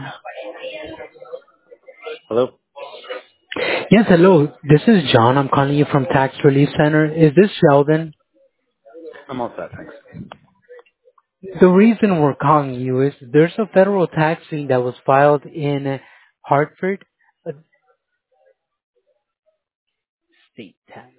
Hello? Yes, hello. This is John. I'm calling you from Tax Relief Center. Is this Sheldon? I'm all set, thanks. The reason we're calling you is there's a federal tax lien that was filed in Hartford, a state tax.